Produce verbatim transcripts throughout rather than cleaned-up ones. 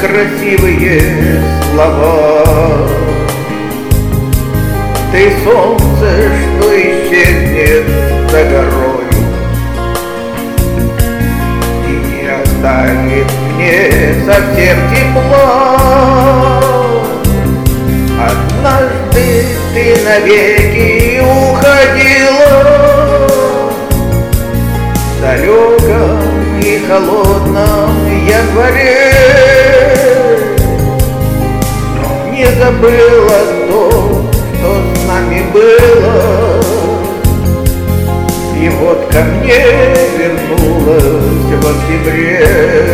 красивые слова. Ты солнце, что исчезнет за горою и не оставит мне совсем тепла. Однажды ты навеки уходила в далеком и холодном январе, но не забыла то, что с нами было, и вот ко мне вернулась в октябре.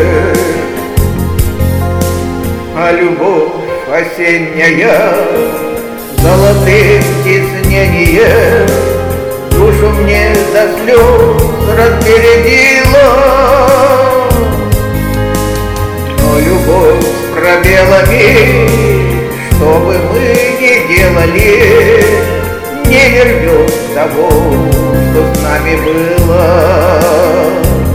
А любовь осенняя золотым тиснением душу мне до слез разбередила. Но любовь с пробелами, что бы мы ни делали, не вернет того, что с нами было.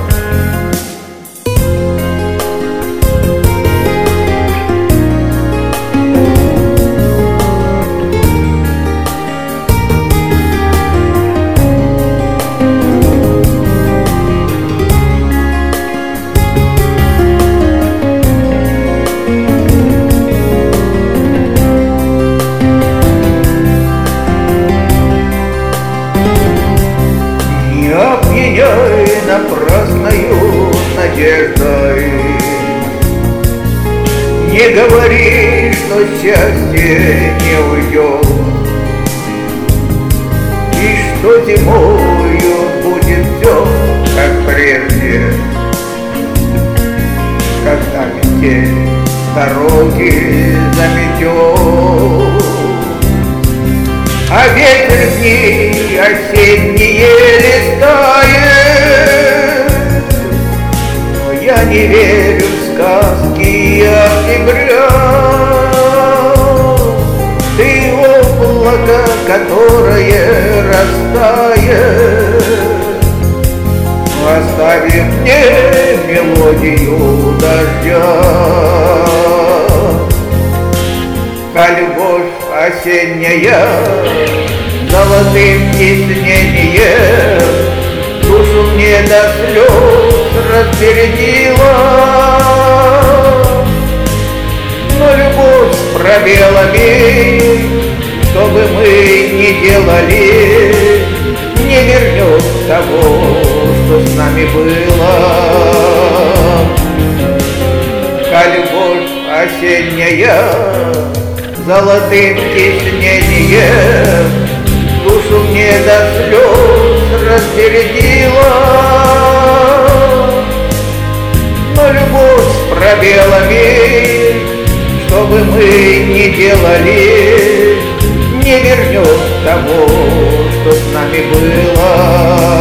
Опьяняй напрасною надеждой, не говори, что счастье не уйдет, и что зимою будет все, как прежде, когда метель дороги заметет. А ветер в дни осенние листает, но я не верю в сказки октября. Ты облако, которое растает, оставив мне мелодию дождя. А любовь осенняя золотым тиснением душу мне до слез разбередила. Но любовь с пробелами, что бы мы ни делали, не вернет того, что с нами было. А любовь осенняя золотым тиснением душу мне до слез разбередила. Но любовь с пробелами, что бы мы ни делали, не вернет того, что с нами было.